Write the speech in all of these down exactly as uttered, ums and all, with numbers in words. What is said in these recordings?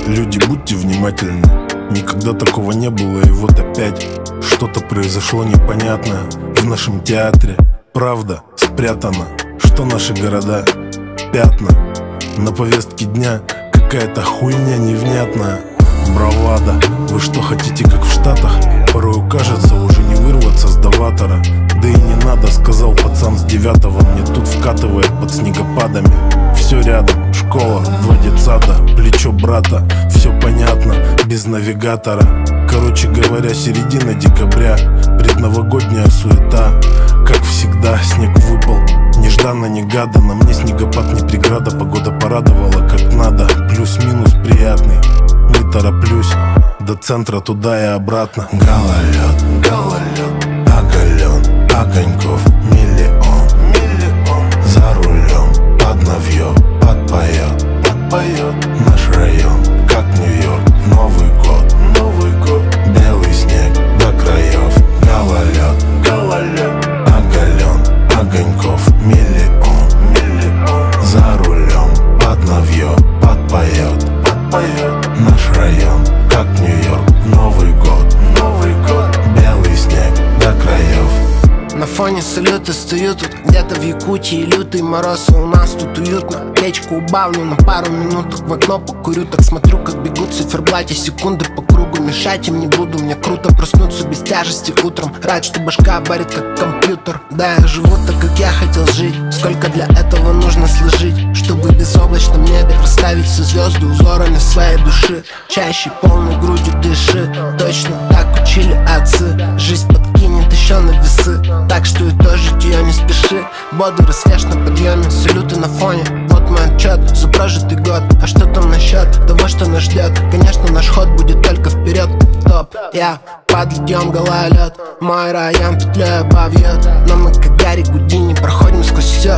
Люди, будьте внимательны. Никогда такого не было, и вот опять что-то произошло непонятное в нашем театре. Правда спрятана, что наши города пятна. На повестке дня какая-то хуйня невнятная. Бравада, вы что хотите, как в Штатах? Порою кажется, уже не вырваться с доватора. Да и не надо, сказал пацан с девятого. Мне тут вкатывает под снегопадами. Все рядом, школа, два детсада, плечо брата. Все понятно, без навигатора. Короче говоря, середина декабря, предновогодняя суета. Как всегда, снег выпал, нежданно-негаданно. Мне снегопад не преграда, погода порадовала как надо. Плюс-минус приятный, не тороплюсь, до центра туда и обратно. Гололед, гололед, оголен, огоньков миллион, миллион. За рулем, под навье, подпоет, подпоет наш район, как Нью-Йорк в Новый год, Новый год. Белый снег до краев. Гололед, гололед, оголен, огоньков миллион, миллион. За рулем, под навье, подпоет, подпоет наш район, как Нью-Йорк в Новый год, Новый год. Белый снег до краев. На фоне салюта стою тут где-то в Якутии. Лютый мороз, а у нас тут уютно. Печку убавлю на пару минуток, в окно покурю. Так смотрю, как бегут в циферблате секунды по кругу. Мешать им не буду, мне круто проснуться без тяжести утром. Рад, что башка варит как компьютер. Да, я живу так, как я хотел жить. Сколько для этого нужно сложить, чтобы в безоблачном небе расставить все звезды узорами своей души. Чаще полной грудью дыши, точно так учили отцы. Жизнь подкинет еще на весы, так что и тоже ее не спеши. Бодрый свеж на подъеме, салюты на фоне. Вот мой отчет за прожитый год. А что там насчет того, что нас ждет? Конечно, наш ход будет только вперед, топ. Я под литьем гололед, мой район петлей обовьет. Но мы как Гарри Гудини проходим сквозь все.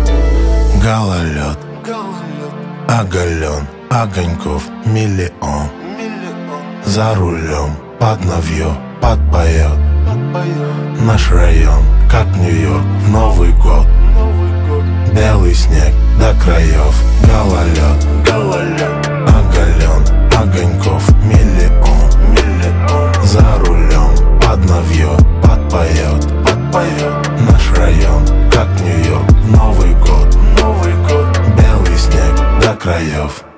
Гололед, оголен, огоньков миллион. За рулем, под навье, подпоет наш район, как Нью-Йорк в Новый год. Белый снег до краев. Гололед, гололед, оголен, огоньков миллион, миллион. За рулем, под навье, подпоет, подпоет наш район, как Нью-Йорк в Новый год, Новый год. Белый снег до краев.